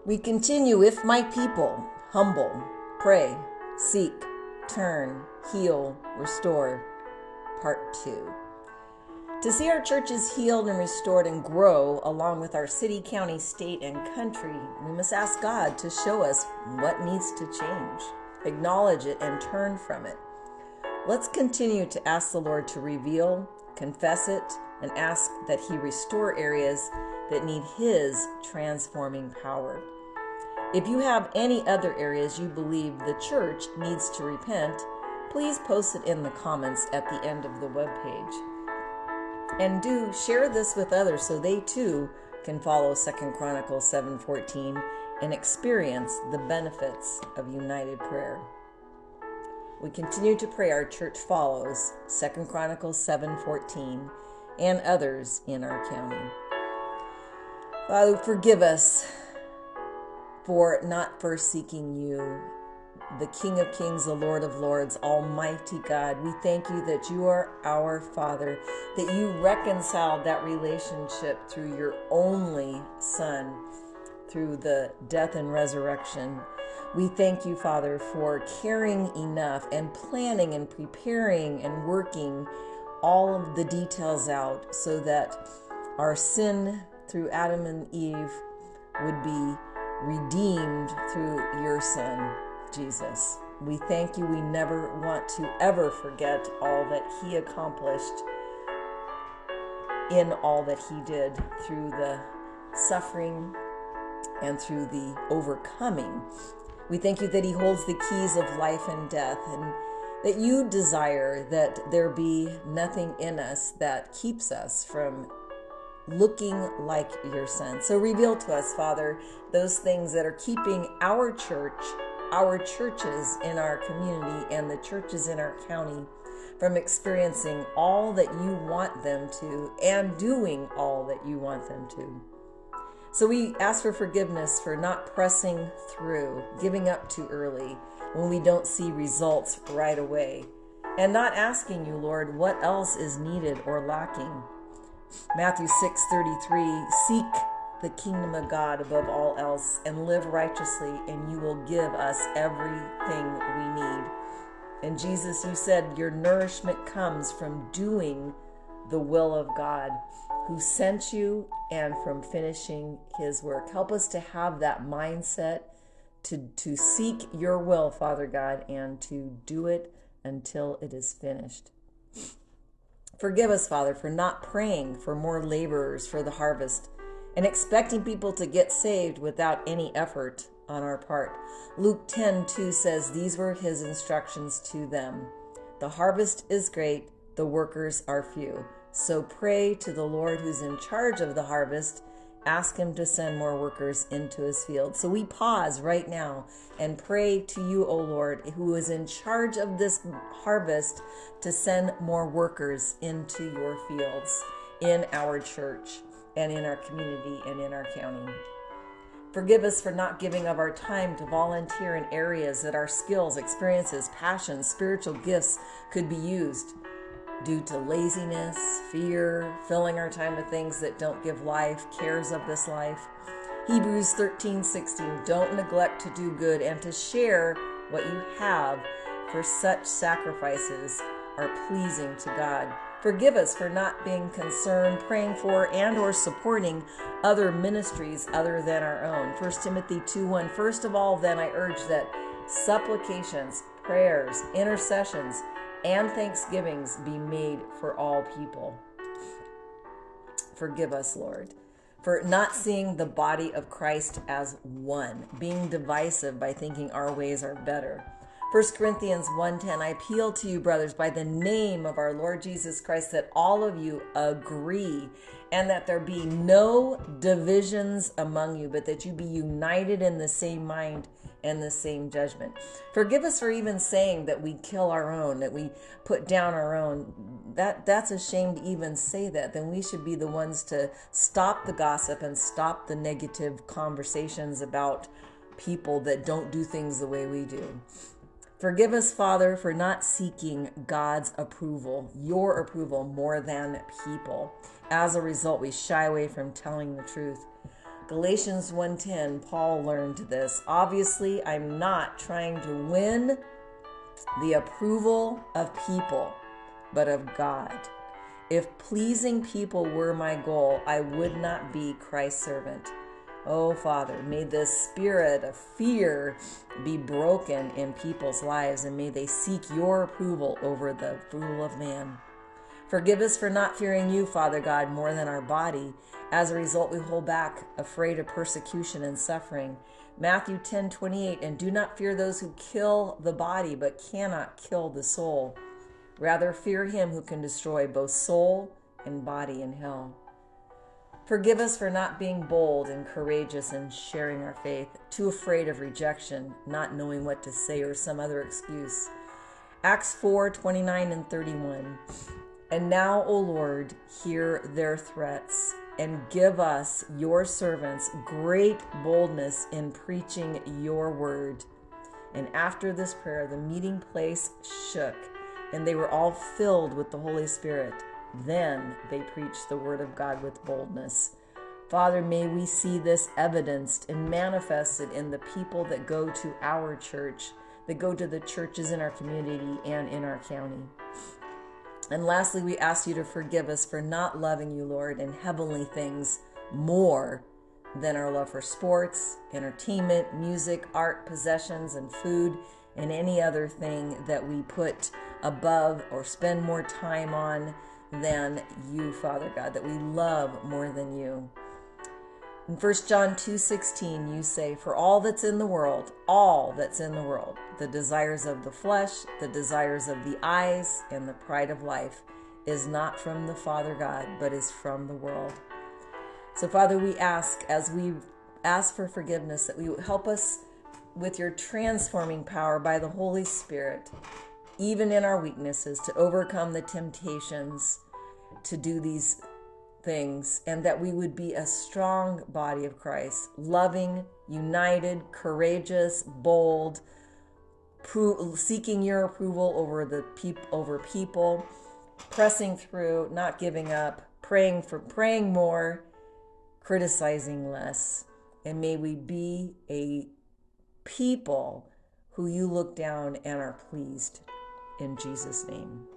We continue, if my people humble, pray, seek, turn, heal, restore, part 2. To see our churches healed and restored and grow along with our city, county, state, and country, we must ask God to show us what needs to change, acknowledge it, and turn from it. Let's continue to ask the Lord to reveal, confess it, and ask that He restore areas that need His transforming power. If you have any other areas you believe the church needs to repent, please post it in the comments at the end of the webpage. And do share this with others so they too can follow 2 Chronicles 7:14 and experience the benefits of united prayer. We continue to pray our church follows 2 Chronicles 7:14 and others in our county. Father, forgive us for not first seeking you, the King of Kings, the Lord of Lords, Almighty God. We thank you that you are our Father, that you reconciled that relationship through your only Son, through the death and resurrection. We thank you, Father, for caring enough and planning and preparing and working all of the details out so that our sin through Adam and Eve would be redeemed through your Son, Jesus. We thank you. We never want to ever forget all that He accomplished in all that He did through the suffering and through the overcoming. We thank you that He holds the keys of life and death, and that you desire that there be nothing in us that keeps us from looking like your Son. So reveal to us, Father, those things that are keeping our church, our churches in our community, and the churches in our county from experiencing all that you want them to and doing all that you want them to. So we ask for forgiveness for not pressing through, giving up too early when we don't see results right away, and not asking you, Lord, what else is needed or lacking. Matthew 6:33, seek the kingdom of God above all else and live righteously, and you will give us everything we need. And Jesus, you said your nourishment comes from doing the will of God who sent you and from finishing His work. Help us to have that mindset to seek your will, Father God, and to do it until it is finished. Forgive us, Father, for not praying for more laborers for the harvest and expecting people to get saved without any effort on our part. Luke 10:2 says these were His instructions to them. The harvest is great, the workers are few. So pray to the Lord who's in charge of the harvest. Ask Him to send more workers into His field. So we pause right now and pray to you, O Lord, who is in charge of this harvest, to send more workers into your fields, in our church, and in our community, and in our county. Forgive us for not giving of our time to volunteer in areas that our skills, experiences, passions, spiritual gifts could be used due to laziness, fear, filling our time with things that don't give life, cares of this life. Hebrews 13:16, don't neglect to do good and to share what you have, for such sacrifices are pleasing to God. Forgive us for not being concerned, praying for, and or supporting other ministries other than our own. 1 Timothy 2:1, first of all, then I urge that supplications, prayers, intercessions, and thanksgivings be made for all people. Forgive us, Lord, for not seeing the body of Christ as one, being divisive by thinking our ways are better. 1 Corinthians 1:10, I appeal to you, brothers, by the name of our Lord Jesus Christ, that all of you agree and that there be no divisions among you, but that you be united in the same mind and the same judgment. Forgive us for even saying that we kill our own, that we put down our own. That's a shame to even say that. Then we should be the ones to stop the gossip and stop the negative conversations about people that don't do things the way we do. Forgive us, Father, for not seeking God's approval, your approval, more than people. As a result, we shy away from telling the truth. Galatians 1:10, Paul learned this. Obviously, I'm not trying to win the approval of people, but of God. If pleasing people were my goal, I would not be Christ's servant. Oh, Father, may the spirit of fear be broken in people's lives, and may they seek your approval over the approval of man. Forgive us for not fearing you, Father God, more than our body. As a result, we hold back, afraid of persecution and suffering. Matthew 10:28, and do not fear those who kill the body, but cannot kill the soul. Rather, fear him who can destroy both soul and body in hell. Forgive us for not being bold and courageous in sharing our faith, too afraid of rejection, not knowing what to say, or some other excuse. Acts 4:29 and 31. And now, O Lord, hear their threats, and give us, your servants, great boldness in preaching your word. And after this prayer, the meeting place shook, and they were all filled with the Holy Spirit. Then they preached the word of God with boldness. Father, may we see this evidenced and manifested in the people that go to our church, that go to the churches in our community and in our county. And lastly, we ask you to forgive us for not loving you, Lord, in heavenly things more than our love for sports, entertainment, music, art, possessions, and food, and any other thing that we put above or spend more time on than you, Father God, that we love more than you. In 1 John 2:16, you say, for all that's in the world, the desires of the flesh, the desires of the eyes, and the pride of life is not from the Father God, but is from the world. So, Father, we ask, as we ask for forgiveness, that you would help us with your transforming power by the Holy Spirit, even in our weaknesses, to overcome the temptations to do these things, and that we would be a strong body of Christ, loving, united, courageous, bold, seeking your approval over people, pressing through, not giving up, praying more, criticizing less. And may we be a people who you look down and are pleased. In Jesus' name.